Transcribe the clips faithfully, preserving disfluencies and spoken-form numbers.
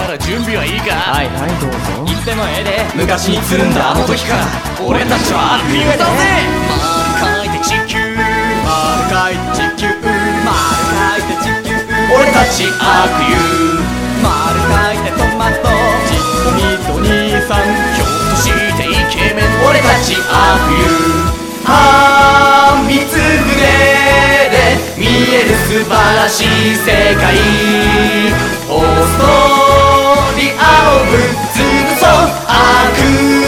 ら準備はいいか？ はいはい、どうぞ。 いつでもええで。昔につるんだあの時から俺たちは悪友だぜ。丸書いて地球、丸書いて地球、丸書いて地球、俺たち悪友。丸書いてトマト、じっとみと兄さん、ひょっとしてイケメン、俺たち悪友。はみつ船で見える素晴らしい世界、オーストリアをぶっ潰そう悪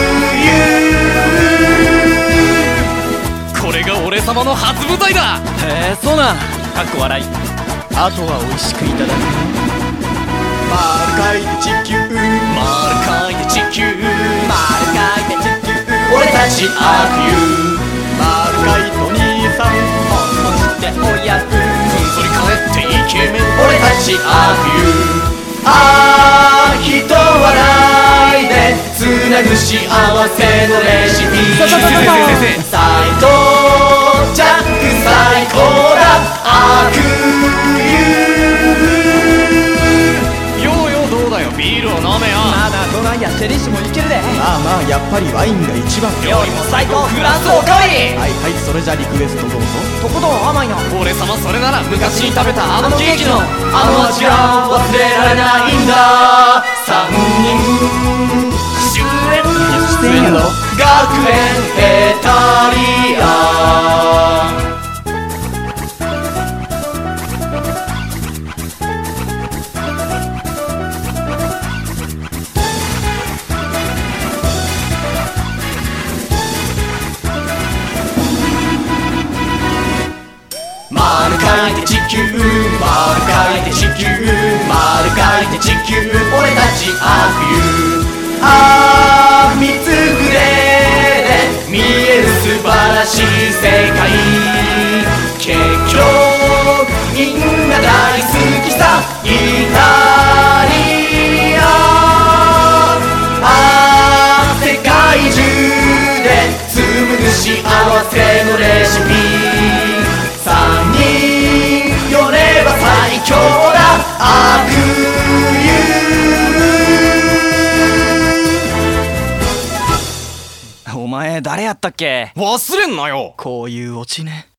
友。これが俺様の初舞台だ。 へえ、そうなん。かっこ笑い。あとは美味しくいただく。 丸書いて地球、丸書いて地球、丸書いて地球、俺たち悪友。丸書いてお兄さん、ほんとして親分、ふんぞり返ってイケメン、俺たち悪友。あーひと笑いでつなぐ幸せのレシピ。 そうそうそうそう。 サイドジャック最高だ悪友。ようようどうだよ、ビールを飲めよ。 まだドライやチェリッシュもいけるで。 まあまあ、やっぱりワインが一番。 料理も最高、フランスおかわり。 はいはい、それじゃリクエストどうぞ。 とことん甘いな。 俺様それなら昔に食べたあのケーキのあの味が忘れられないんだ。三人主演出演やろ。 学園ヘタリアン。丸書いて地球、丸書いて地球、丸書いて地球、俺たち悪友。あーみつくれで見える素晴らしい世界、結局みんな大好きさイタリア。あー世界中で紡ぐ幸せのレシピ、三人寄れば最強だ悪友。 お前誰やったっけ？ 忘れんなよ。 こういうオチね。